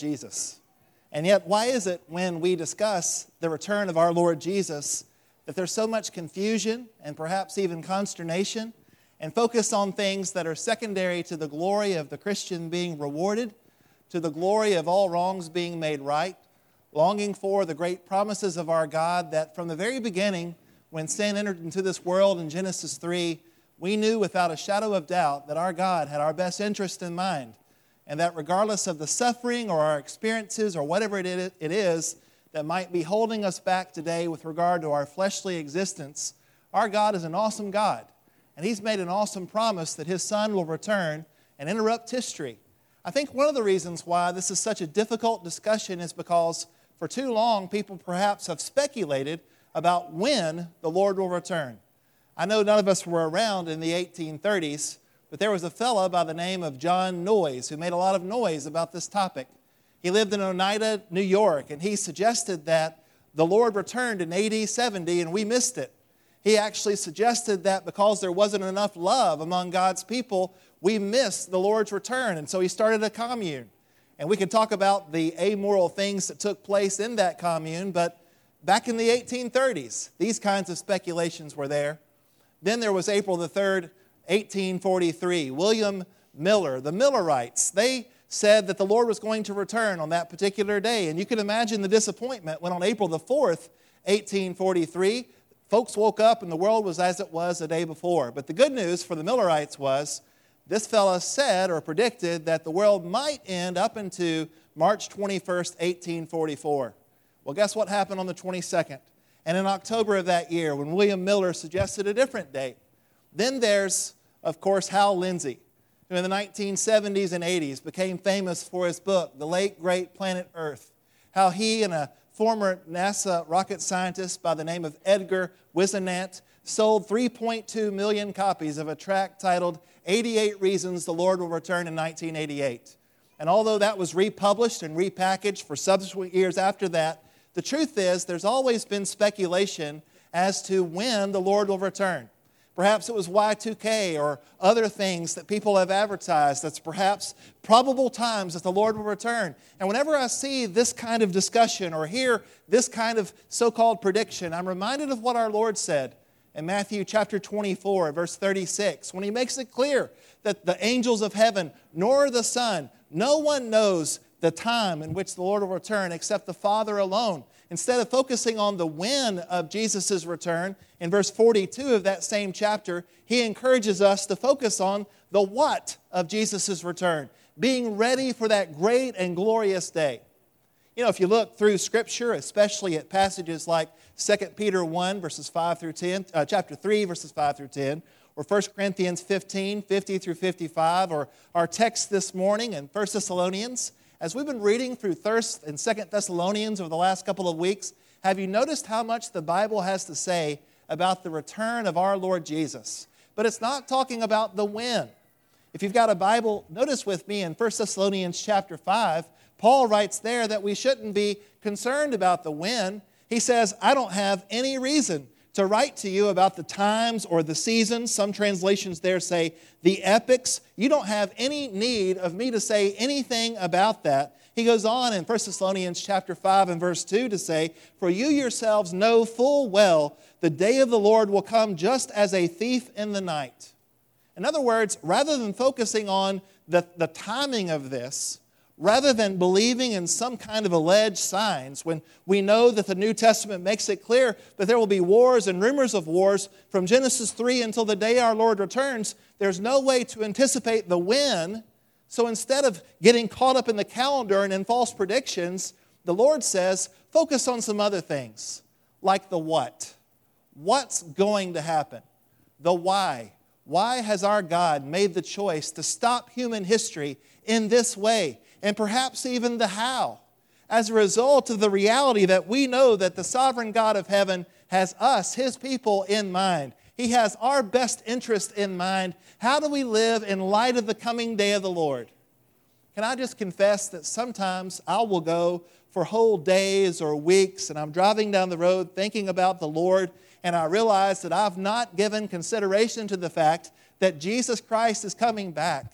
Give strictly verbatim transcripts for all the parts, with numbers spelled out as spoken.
Jesus. And yet, why is it when we discuss the return of our Lord Jesus that there's so much confusion and perhaps even consternation and focus on things that are secondary to the glory of the Christian being rewarded, to the glory of all wrongs being made right, longing for the great promises of our God that from the very beginning, when sin entered into this world in Genesis three, we knew without a shadow of doubt that our God had our best interest in mind, and that regardless of the suffering or our experiences or whatever it is that might be holding us back today with regard to our fleshly existence, our God is an awesome God, and He's made an awesome promise that His Son will return and interrupt history. I think one of the reasons why this is such a difficult discussion is because for too long people perhaps have speculated about when the Lord will return. I know none of us were around in the eighteen thirties, but there was a fellow by the name of John Noyes who made a lot of noise about this topic. He lived in Oneida, New York, and he suggested that the Lord returned in A D seventy and we missed it. He actually suggested that because there wasn't enough love among God's people, we missed the Lord's return, and so he started a commune. And we could talk about the amoral things that took place in that commune, but back in the eighteen thirties, these kinds of speculations were there. Then there was April the third, eighteen forty-three. William Miller, the Millerites, they said that the Lord was going to return on that particular day. And you can imagine the disappointment when on April the fourth, eighteen forty-three, folks woke up and the world was as it was the day before. But the good news for the Millerites was this fella said or predicted that the world might end up into March twenty-first, eighteen forty-four. Well, guess what happened on the twenty-second? And in October of that year, when William Miller suggested a different date. Then there's, of course, Hal Lindsey, who in the nineteen seventies and eighties became famous for his book, The Late Great Planet Earth. How he and a former NASA rocket scientist by the name of Edgar Whisenant sold three point two million copies of a tract titled eighty-eight Reasons the Lord Will Return in nineteen eighty-eight. And although that was republished and repackaged for subsequent years after that, the truth is there's always been speculation as to when the Lord will return. Perhaps it was Y two K or other things that people have advertised that's perhaps probable times that the Lord will return. And whenever I see this kind of discussion or hear this kind of so-called prediction, I'm reminded of what our Lord said in Matthew chapter twenty-four, verse thirty-six, when He makes it clear that the angels of heaven, nor the Son, no one knows the time in which the Lord will return except the Father alone. Instead of focusing on the when of Jesus' return, in verse forty-two of that same chapter, He encourages us to focus on the what of Jesus' return, being ready for that great and glorious day. You know, if you look through Scripture, especially at passages like Second Peter one, verses five through ten, uh, chapter three, verses five through ten, or First Corinthians fifteen, fifty through fifty-five, or our text this morning in First Thessalonians, as we've been reading through First and Second Thessalonians over the last couple of weeks, have you noticed how much the Bible has to say about the return of our Lord Jesus? But it's not talking about the when. If you've got a Bible, notice with me in First Thessalonians chapter five, Paul writes there that we shouldn't be concerned about the when. He says, I don't have any reason to write to you about the times or the seasons. Some translations there say the epochs. You don't have any need of me to say anything about that. He goes on in First Thessalonians chapter five and verse two to say, for you yourselves know full well the day of the Lord will come just as a thief in the night. In other words, rather than focusing on the, the timing of this, rather than believing in some kind of alleged signs, when we know that the New Testament makes it clear that there will be wars and rumors of wars from Genesis three until the day our Lord returns, there's no way to anticipate the when. So instead of getting caught up in the calendar and in false predictions, the Lord says, focus on some other things, like the what. What's going to happen? The why. Why has our God made the choice to stop human history in this way? And perhaps even the how, as a result of the reality that we know that the sovereign God of heaven has us, His people, in mind. He has our best interest in mind. How do we live in light of the coming day of the Lord? Can I just confess that sometimes I will go for whole days or weeks, and I'm driving down the road thinking about the Lord, and I realize that I've not given consideration to the fact that Jesus Christ is coming back.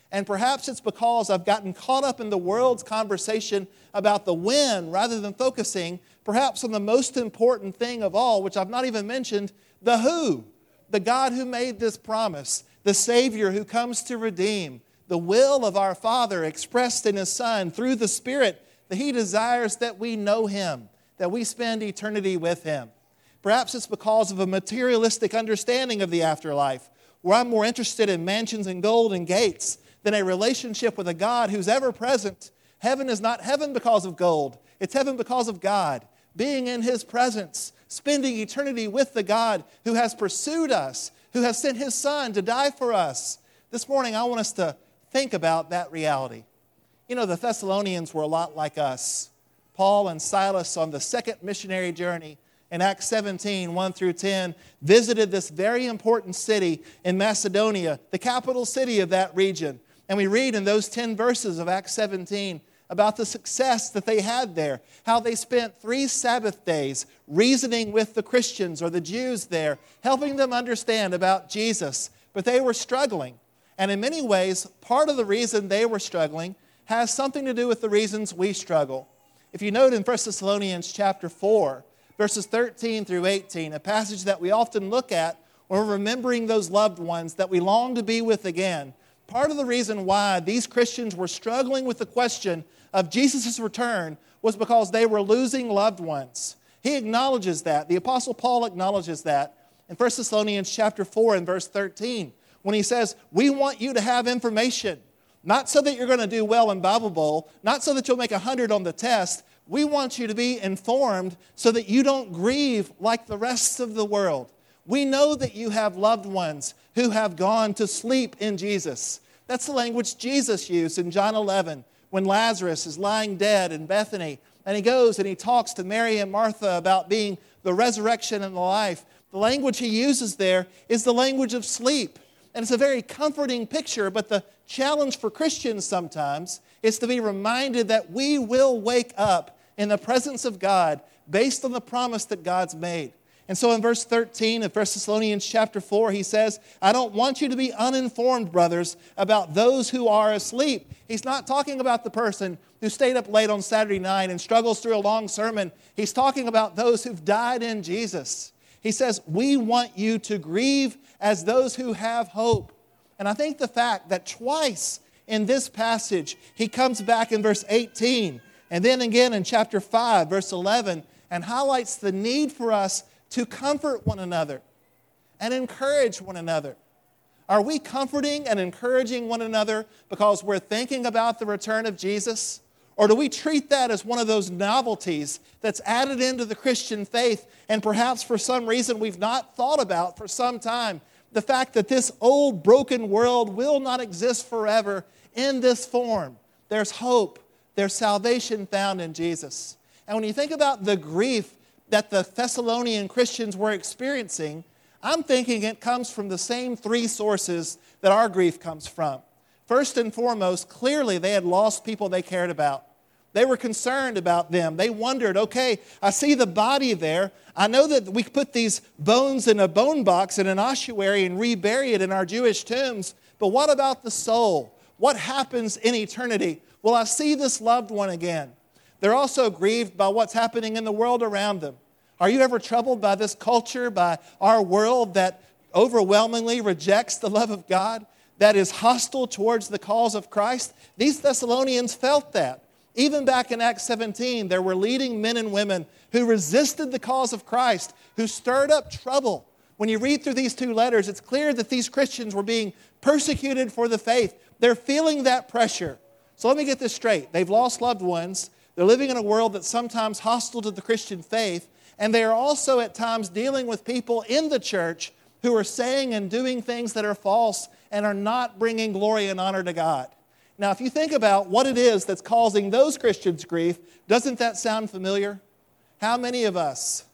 And perhaps it's because I've gotten caught up in the world's conversation about the when rather than focusing perhaps on the most important thing of all, which I've not even mentioned, the who. The God who made this promise, the Savior who comes to redeem, the will of our Father expressed in His Son through the Spirit, that He desires that we know Him, that we spend eternity with Him. Perhaps it's because of a materialistic understanding of the afterlife, where I'm more interested in mansions and gold and gates than a relationship with a God who's ever present. Heaven is not heaven because of gold. It's heaven because of God. Being in His presence, spending eternity with the God who has pursued us, who has sent His Son to die for us. This morning, I want us to think about that reality. You know, the Thessalonians were a lot like us. Paul and Silas on the second missionary journey in Acts seventeen, one through ten, visited this very important city in Macedonia, the capital city of that region. And we read in those ten verses of Acts seventeen about the success that they had there, how they spent three Sabbath days reasoning with the Christians or the Jews there, helping them understand about Jesus. But they were struggling. And in many ways, part of the reason they were struggling has something to do with the reasons we struggle. If you note in First Thessalonians chapter four, verses thirteen through eighteen, a passage that we often look at when we're remembering those loved ones that we long to be with again, part of the reason why these Christians were struggling with the question of Jesus' return was because they were losing loved ones. He acknowledges that. The Apostle Paul acknowledges that in First Thessalonians chapter four and verse thirteen, when he says, we want you to have information, not so that you're going to do well in Bible Bowl, not so that you'll make a hundred on the test. We want you to be informed so that you don't grieve like the rest of the world. We know that you have loved ones who have gone to sleep in Jesus. That's the language Jesus used in John eleven when Lazarus is lying dead in Bethany. And he goes and he talks to Mary and Martha about being the resurrection and the life. The language he uses there is the language of sleep. And it's a very comforting picture, but the challenge for Christians sometimes is to be reminded that we will wake up in the presence of God based on the promise that God's made. And so in verse thirteen of First Thessalonians chapter four, he says, I don't want you to be uninformed, brothers, about those who are asleep. He's not talking about the person who stayed up late on Saturday night and struggles through a long sermon. He's talking about those who've died in Jesus. He says, we want you to grieve as those who have hope. And I think the fact that twice in this passage, he comes back in verse eighteen, and then again in chapter five, verse eleven, and highlights the need for us to comfort one another and encourage one another. Are we comforting and encouraging one another because we're thinking about the return of Jesus? Or do we treat that as one of those novelties that's added into the Christian faith and perhaps for some reason we've not thought about for some time? The fact that this old broken world will not exist forever in this form. There's hope. There's salvation found in Jesus. And when you think about the grief that the Thessalonian Christians were experiencing, I'm thinking it comes from the same three sources that our grief comes from. First and foremost, clearly they had lost people they cared about. They were concerned about them. They wondered, okay, I see the body there. I know that we put these bones in a bone box in an ossuary and rebury it in our Jewish tombs, but what about the soul? What happens in eternity? Will I see this loved one again? They're also grieved by what's happening in the world around them. Are you ever troubled by this culture, by our world that overwhelmingly rejects the love of God, that is hostile towards the cause of Christ? These Thessalonians felt that. Even back in Acts seventeen, there were leading men and women who resisted the cause of Christ, who stirred up trouble. When you read through these two letters, it's clear that these Christians were being persecuted for the faith. They're feeling that pressure. So let me get this straight. They've lost loved ones. They're living in a world that's sometimes hostile to the Christian faith. And they are also at times dealing with people in the church who are saying and doing things that are false and are not bringing glory and honor to God. Now, if you think about what it is that's causing those Christians grief, doesn't that sound familiar? How many of us,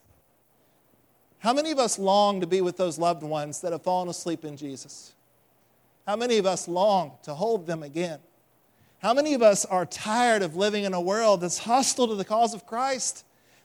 how many of us long to be with those loved ones that have fallen asleep in Jesus? How many of us long to hold them again? How many of us are tired of living in a world that's hostile to the cause of Christ?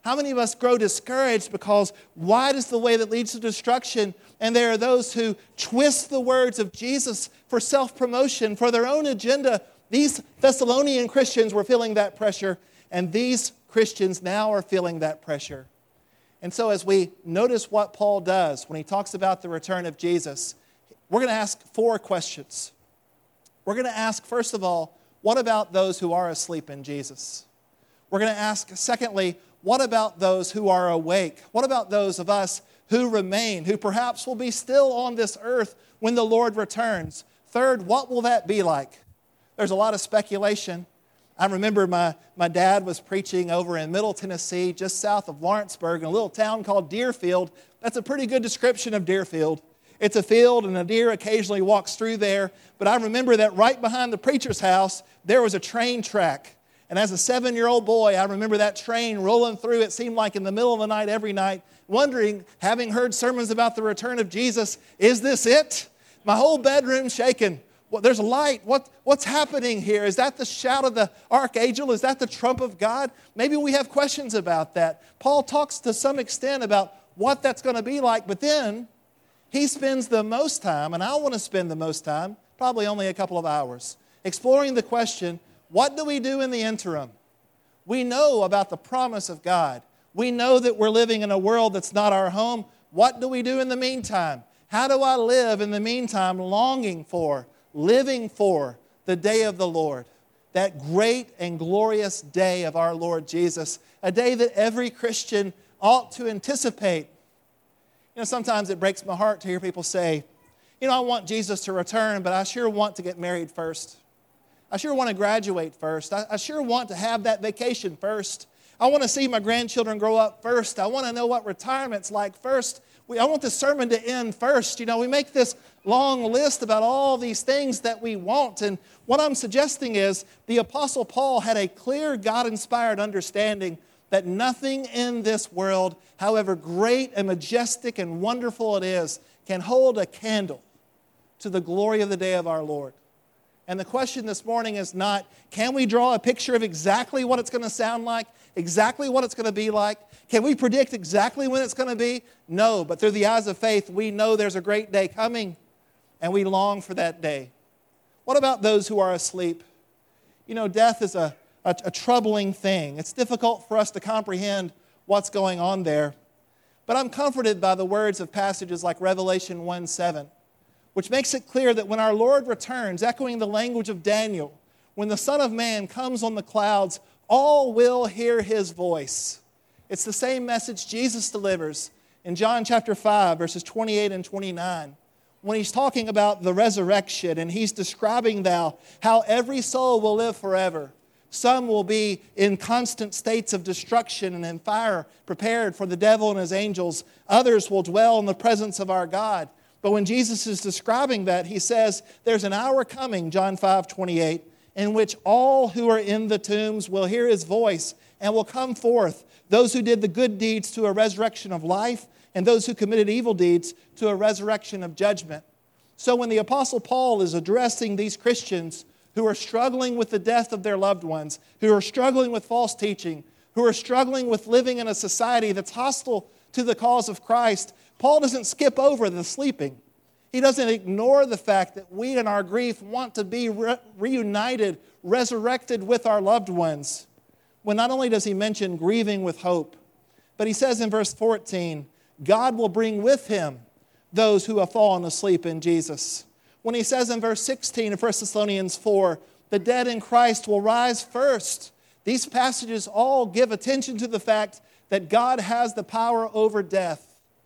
How many of us grow discouraged because wide is the way that leads to destruction, and there are those who twist the words of Jesus for self-promotion, for their own agenda. These Thessalonian Christians were feeling that pressure, and these Christians now are feeling that pressure. And so as we notice what Paul does when he talks about the return of Jesus, we're going to ask four questions. We're going to ask, first of all, what about those who are asleep in Jesus? We're going to ask, secondly, what about those who are awake? What about those of us who remain, who perhaps will be still on this earth when the Lord returns? Third, what will that be like? There's a lot of speculation. I remember my, my dad was preaching over in Middle Tennessee, just south of Lawrenceburg, in a little town called Deerfield. That's a pretty good description of Deerfield. It's a field, and a deer occasionally walks through there. But I remember that right behind the preacher's house, there was a train track. And as a seven-year-old boy, I remember that train rolling through, it seemed like in the middle of the night every night, wondering, having heard sermons about the return of Jesus, is this it? My whole bedroom shaking. Well, there's a light. What, what's happening here? Is that the shout of the archangel? Is that the trump of God? Maybe we have questions about that. Paul talks to some extent about what that's going to be like, but then he spends the most time, and I want to spend the most time, probably only a couple of hours, exploring the question, what do we do in the interim? We know about the promise of God. We know that we're living in a world that's not our home. What do we do in the meantime? How do I live in the meantime longing for, living for the day of the Lord? That great and glorious day of our Lord Jesus. A day that every Christian ought to anticipate. You know, sometimes it breaks my heart to hear people say, you know, I want Jesus to return, but I sure want to get married first. I sure want to graduate first. I, I sure want to have that vacation first. I want to see my grandchildren grow up first. I want to know what retirement's like first. We, I want the sermon to end first. You know, we make this long list about all these things that we want. And what I'm suggesting is the Apostle Paul had a clear God-inspired understanding that nothing in this world, however great and majestic and wonderful it is, can hold a candle to the glory of the day of our Lord. And the question this morning is not, can we draw a picture of exactly what it's going to sound like, exactly what it's going to be like? Can we predict exactly when it's going to be? No, but through the eyes of faith, we know there's a great day coming, and we long for that day. What about those who are asleep? You know, death is a, a, a troubling thing. It's difficult for us to comprehend what's going on there. But I'm comforted by the words of passages like Revelation one seven. Which makes it clear that when our Lord returns, echoing the language of Daniel, when the Son of Man comes on the clouds, all will hear his voice. It's the same message Jesus delivers in John chapter five, verses twenty-eight and twenty-nine, when he's talking about the resurrection, and he's describing thou how every soul will live forever. Some will be in constant states of destruction and in fire prepared for the devil and his angels. Others will dwell in the presence of our God. But when Jesus is describing that, he says, there's an hour coming, John five twenty-eight, in which all who are in the tombs will hear his voice and will come forth, those who did the good deeds to a resurrection of life, and those who committed evil deeds to a resurrection of judgment. So when the Apostle Paul is addressing these Christians who are struggling with the death of their loved ones, who are struggling with false teaching, who are struggling with living in a society that's hostile to the cause of Christ, Paul doesn't skip over the sleeping. He doesn't ignore the fact that we in our grief want to be re- reunited, resurrected with our loved ones. When not only does he mention grieving with hope, but he says in verse fourteen, God will bring with him those who have fallen asleep in Jesus. When he says in verse sixteen of First Thessalonians four, the dead in Christ will rise first. These passages all give attention to the fact that God has the power over death.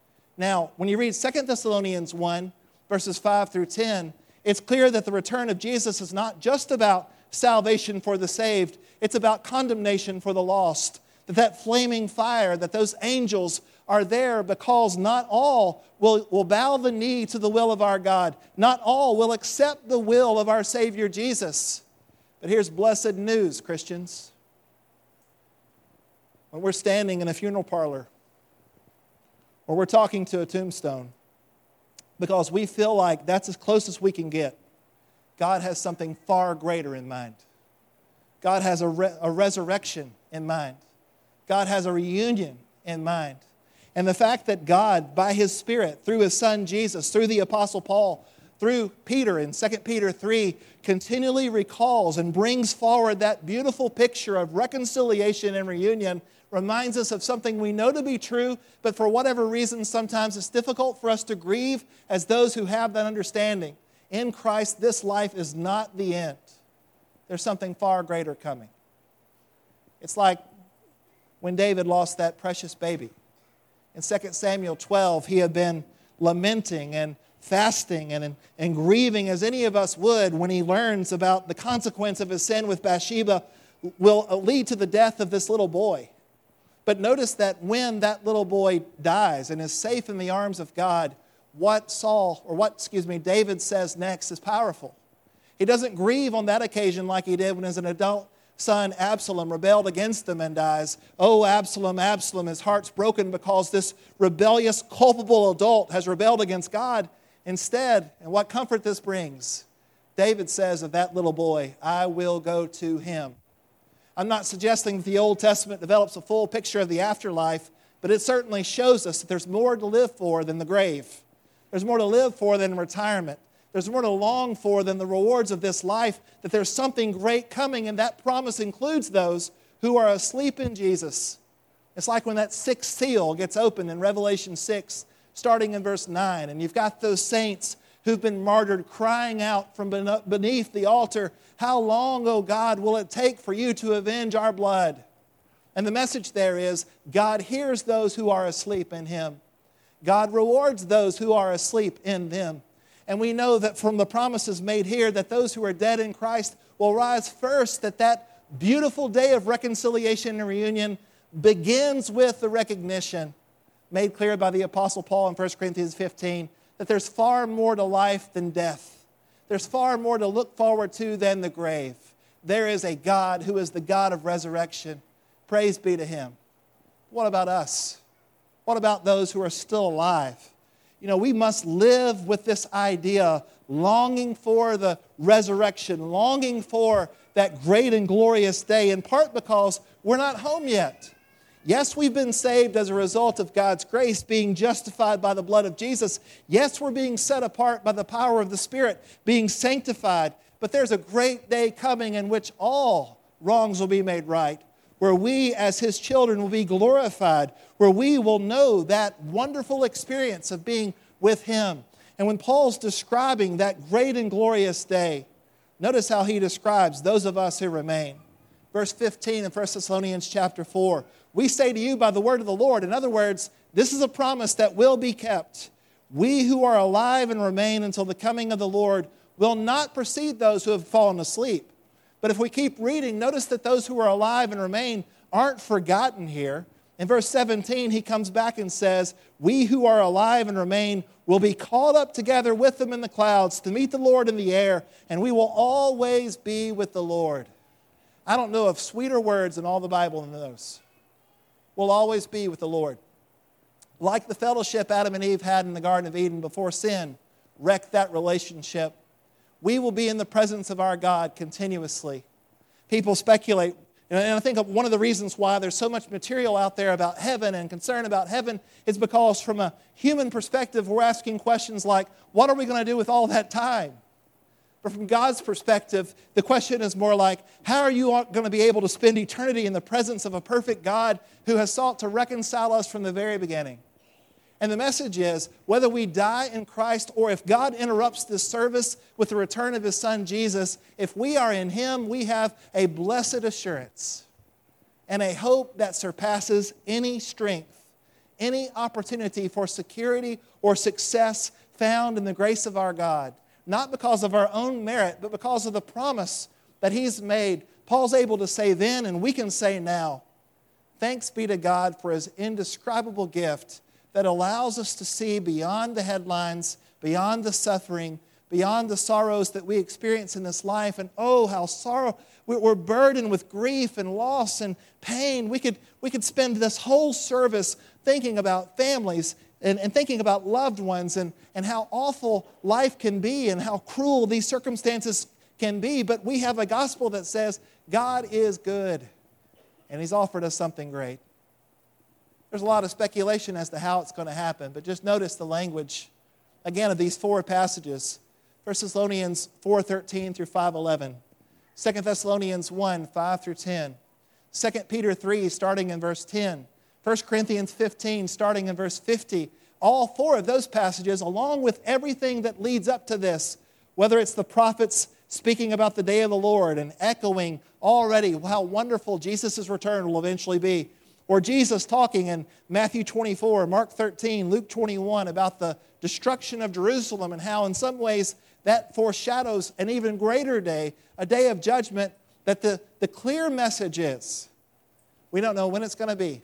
Now, when you read Second Thessalonians one, verses five through ten, it's clear that the return of Jesus is not just about salvation for the saved. It's about condemnation for the lost. That that flaming fire, that those angels are there because not all will, will bow the knee to the will of our God. Not all will accept the will of our Savior Jesus. But here's blessed news, Christians. When we're standing in a funeral parlor, or we're talking to a tombstone, because we feel like that's as close as we can get, God has something far greater in mind. God has a, re- a resurrection in mind. God has a reunion in mind. And the fact that God, by His Spirit, through His Son Jesus, through the Apostle Paul, through Peter in Second Peter three, continually recalls and brings forward that beautiful picture of reconciliation and reunion, reminds us of something we know to be true, but for whatever reason, sometimes it's difficult for us to grieve as those who have that understanding. In Christ, this life is not the end. There's something far greater coming. It's like when David lost that precious baby. In Second Samuel twelve, he had been lamenting and fasting and, and grieving as any of us would when he learns about the consequence of his sin with Bathsheba will lead to the death of this little boy. But notice that when that little boy dies and is safe in the arms of God, what Saul, or what, excuse me, David says next is powerful. He doesn't grieve on that occasion like he did when as an adult son Absalom rebelled against him and dies. Oh, Absalom, Absalom, his heart's broken because this rebellious, culpable adult has rebelled against God. Instead, and what comfort this brings, David says of that little boy, I will go to him. I'm not suggesting that the Old Testament develops a full picture of the afterlife, but it certainly shows us that there's more to live for than the grave. There's more to live for than retirement. There's more to long for than the rewards of this life, that there's something great coming, and that promise includes those who are asleep in Jesus. It's like when that sixth seal gets opened in Revelation six, starting in verse nine, and you've got those saints who've been martyred crying out from beneath the altar, how long, O God, will it take for you to avenge our blood? And the message there is, God hears those who are asleep in Him. God rewards those who are asleep in them. And we know that from the promises made here that those who are dead in Christ will rise first, that that beautiful day of reconciliation and reunion begins with the recognition made clear by the Apostle Paul in First Corinthians fifteen that there's far more to life than death. There's far more to look forward to than the grave. There is a God who is the God of resurrection. Praise be to Him. What about us? What about those who are still alive? You know, we must live with this idea, longing for the resurrection, longing for that great and glorious day, in part because we're not home yet. Yes, we've been saved as a result of God's grace, being justified by the blood of Jesus. Yes, we're being set apart by the power of the Spirit, being sanctified. But there's a great day coming in which all wrongs will be made right, where we as His children will be glorified, where we will know that wonderful experience of being with Him. And when Paul's describing that great and glorious day, notice how he describes those of us who remain. Verse fifteen in First Thessalonians chapter four, we say to you by the word of the Lord. In other words, this is a promise that will be kept. We who are alive and remain until the coming of the Lord will not precede those who have fallen asleep. But if we keep reading, notice that those who are alive and remain aren't forgotten here. In verse seventeen, he comes back and says, we who are alive and remain will be caught up together with them in the clouds to meet the Lord in the air, and we will always be with the Lord. I don't know of sweeter words in all the Bible than those. We'll always be with the Lord. Like the fellowship Adam and Eve had in the Garden of Eden before sin wrecked that relationship, we will be in the presence of our God continuously. People speculate, and I think one of the reasons why there's so much material out there about heaven and concern about heaven is because from a human perspective, we're asking questions like, what are we going to do with all that time? But from God's perspective, the question is more like, how are you going to be able to spend eternity in the presence of a perfect God who has sought to reconcile us from the very beginning? And the message is, whether we die in Christ or if God interrupts this service with the return of His Son Jesus, if we are in Him, we have a blessed assurance and a hope that surpasses any strength, any opportunity for security or success found in the grace of our God. Not because of our own merit, but because of the promise that He's made. Paul's able to say then, and we can say now, thanks be to God for His indescribable gift that allows us to see beyond the headlines, beyond the suffering, beyond the sorrows that we experience in this life. And oh, how sorrow, we're burdened with grief and loss and pain. We could, we could spend this whole service thinking about families And, and thinking about loved ones and, and how awful life can be and how cruel these circumstances can be. But we have a gospel that says God is good and He's offered us something great. There's a lot of speculation as to how it's going to happen, but just notice the language, again, of these four passages. First Thessalonians four thirteen through five eleven. Second Thessalonians one, five through ten. Second Peter three, starting in verse ten. First Corinthians fifteen, starting in verse fifty. All four of those passages, along with everything that leads up to this, whether it's the prophets speaking about the day of the Lord and echoing already how wonderful Jesus' return will eventually be, or Jesus talking in Matthew twenty-four, Mark thirteen, Luke twenty-one about the destruction of Jerusalem and how in some ways that foreshadows an even greater day, a day of judgment, that the, the clear message is, we don't know when it's going to be.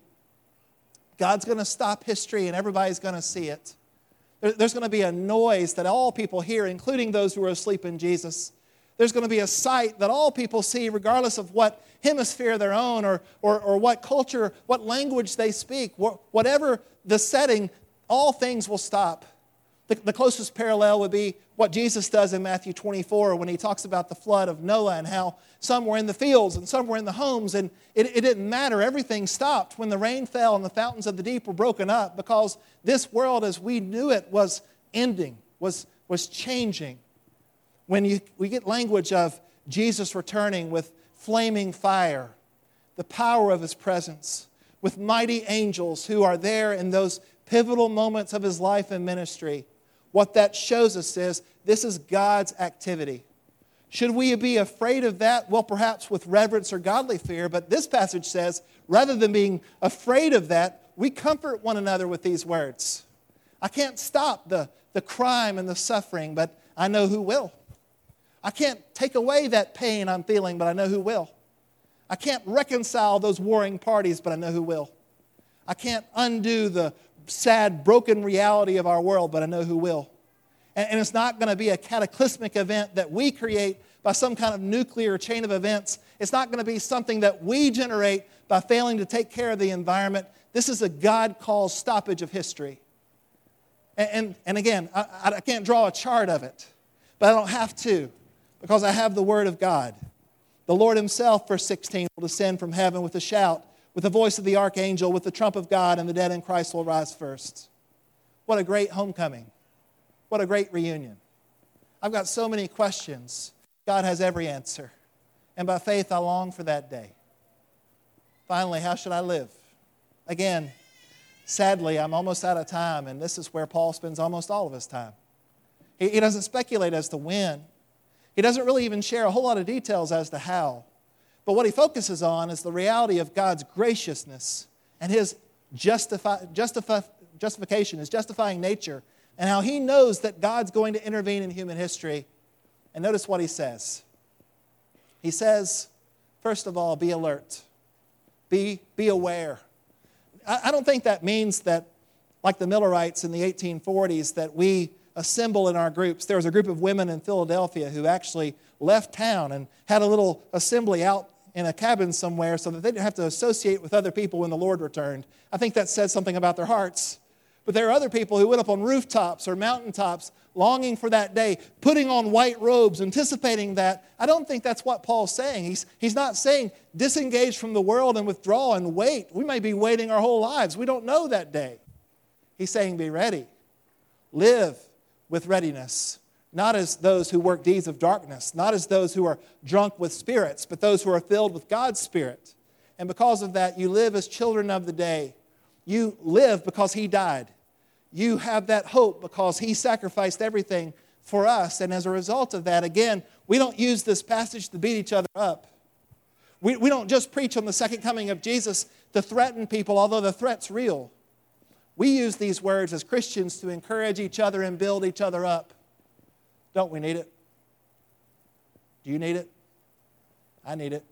God's going to stop history and everybody's going to see it. There, there's going to be a noise that all people hear, including those who are asleep in Jesus. There's going to be a sight that all people see, regardless of what hemisphere they're on or, or, or what culture, what language they speak. Whatever the setting, all things will stop. The, the closest parallel would be what Jesus does in Matthew twenty-four when he talks about the flood of Noah and how some were in the fields and some were in the homes, and it, it didn't matter. Everything stopped when the rain fell and the fountains of the deep were broken up, because this world as we knew it was ending, was, was changing. When you, we get language of Jesus returning with flaming fire, the power of his presence, with mighty angels who are there in those pivotal moments of his life and ministry, what that shows us is this is God's activity. Should we be afraid of that? Well, perhaps with reverence or godly fear, but this passage says, rather than being afraid of that, we comfort one another with these words. I can't stop the, the crime and the suffering, but I know who will. I can't take away that pain I'm feeling, but I know who will. I can't reconcile those warring parties, but I know who will. I can't undo the sad, broken reality of our world, but I know who will. And, and it's not going to be a cataclysmic event that we create by some kind of nuclear chain of events. It's not going to be something that we generate by failing to take care of the environment. This is a God-caused stoppage of history. And, and, and again, I, I can't draw a chart of it, but I don't have to, because I have the Word of God. The Lord himself, verse sixteen, will descend from heaven with a shout, with the voice of the archangel, with the trump of God, and the dead in Christ will rise first. What a great homecoming. What a great reunion. I've got so many questions. God has every answer. And by faith, I long for that day. Finally, how should I live? Again, sadly, I'm almost out of time, and this is where Paul spends almost all of his time. He, he doesn't speculate as to when. He doesn't really even share a whole lot of details as to how. But what he focuses on is the reality of God's graciousness and his justify, justify, justification, his justifying nature, and how he knows that God's going to intervene in human history. And notice what he says. He says, first of all, be alert. Be, be aware. I, I don't think that means that, like the Millerites in the eighteen forties, that we assemble in our groups. There was a group of women in Philadelphia who actually left town and had a little assembly out in a cabin somewhere so that they didn't have to associate with other people when the Lord returned. I think that says something about their hearts. But there are other people who went up on rooftops or mountaintops longing for that day, putting on white robes, anticipating that. I don't think that's what Paul's saying. He's, he's not saying disengage from the world and withdraw and wait. We may be waiting our whole lives. We don't know that day. He's saying be ready. Live with readiness. Not as those who work deeds of darkness, not as those who are drunk with spirits, but those who are filled with God's Spirit. And because of that, you live as children of the day. You live because he died. You have that hope because he sacrificed everything for us. And as a result of that, again, we don't use this passage to beat each other up. We, we don't just preach on the second coming of Jesus to threaten people, although the threat's real. We use these words as Christians to encourage each other and build each other up. Don't we need it? Do you need it? I need it.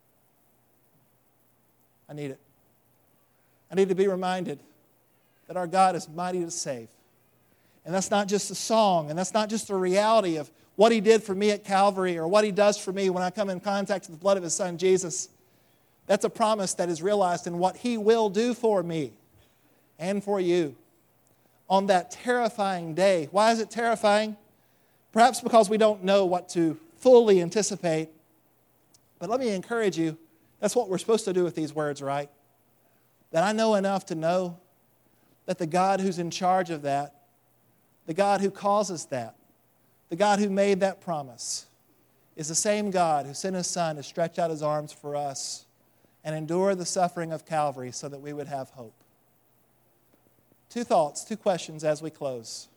I need it. I need to be reminded that our God is mighty to save. And that's not just a song, and that's not just a reality of what he did for me at Calvary or what he does for me when I come in contact with the blood of his son, Jesus. That's a promise that is realized in what he will do for me and for you on that terrifying day. Why is it terrifying? Perhaps because we don't know what to fully anticipate. But let me encourage you, that's what we're supposed to do with these words, right? that I know enough to know that the God who's in charge of that, the God who causes that, the God who made that promise, is the same God who sent His Son to stretch out His arms for us and endure the suffering of Calvary so that we would have hope. Two thoughts, two questions as we close.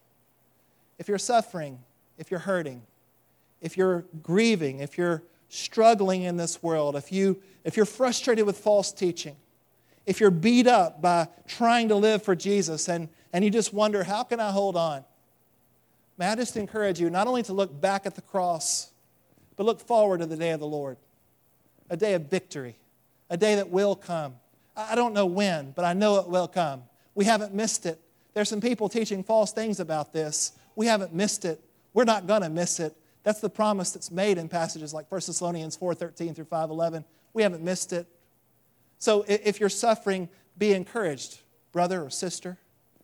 If you're suffering, if you're hurting, if you're grieving, if you're struggling in this world, if, you, if you're frustrated with false teaching, if you're beat up by trying to live for Jesus and, and you just wonder, how can I hold on? May I just encourage you not only to look back at the cross, but look forward to the day of the Lord, a day of victory, a day that will come. I don't know when, but I know it will come. We haven't missed it. There's some people teaching false things about this. We haven't missed it. We're not going to miss it. That's the promise that's made in passages like First Thessalonians four thirteen through five eleven. We haven't missed it. So if you're suffering, be encouraged, brother or sister.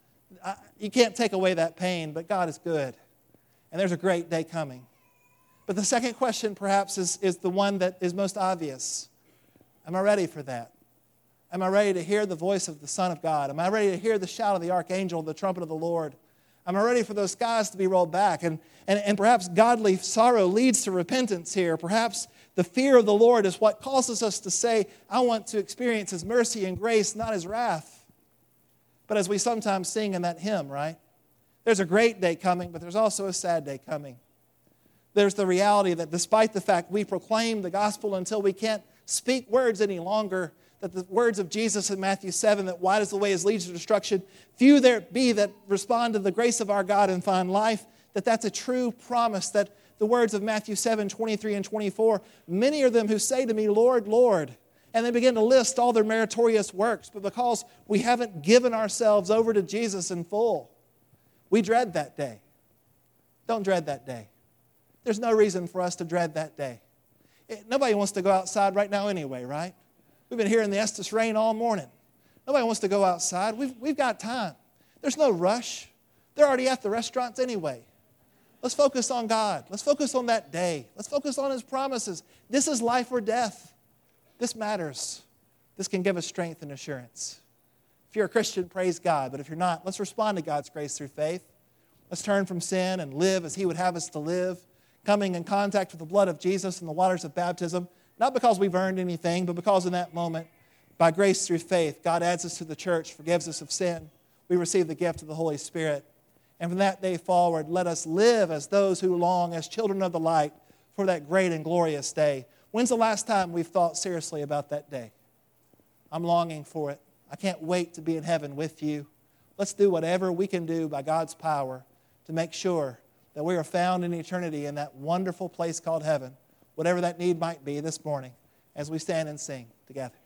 You can't take away that pain, but God is good. And there's a great day coming. But the second question perhaps is, is the one that is most obvious. Am I ready for that? Am I ready to hear the voice of the Son of God? Am I ready to hear the shout of the archangel, the trumpet of the Lord? Am I ready for those skies to be rolled back? And, and, and perhaps godly sorrow leads to repentance here. Perhaps the fear of the Lord is what causes us to say, I want to experience His mercy and grace, not His wrath. But as we sometimes sing in that hymn, right? There's a great day coming, but there's also a sad day coming. There's the reality that despite the fact we proclaim the gospel until we can't speak words any longer, that the words of Jesus in Matthew seven, that wide is the way is leads to destruction, few there be that respond to the grace of our God and find life, that that's a true promise, that the words of Matthew seven, twenty-three and twenty-four, many are them who say to me, Lord, Lord, and they begin to list all their meritorious works, but because we haven't given ourselves over to Jesus in full, we dread that day. Don't dread that day. There's no reason for us to dread that day. It, nobody wants to go outside right now anyway, right? We've been here in the Estes rain all morning. Nobody wants to go outside. We've, we've got time. There's no rush. They're already at the restaurants anyway. Let's focus on God. Let's focus on that day. Let's focus on His promises. This is life or death. This matters. This can give us strength and assurance. If you're a Christian, praise God. But if you're not, let's respond to God's grace through faith. Let's turn from sin and live as He would have us to live, coming in contact with the blood of Jesus and the waters of baptism, not because we've earned anything, but because in that moment, by grace through faith, God adds us to the church, forgives us of sin. We receive the gift of the Holy Spirit. And from that day forward, let us live as those who long, as children of the light, for that great and glorious day. When's the last time we've thought seriously about that day? I'm longing for it. I can't wait to be in heaven with you. Let's do whatever we can do by God's power to make sure that we are found in eternity in that wonderful place called heaven, whatever that need might be this morning, as we stand and sing together.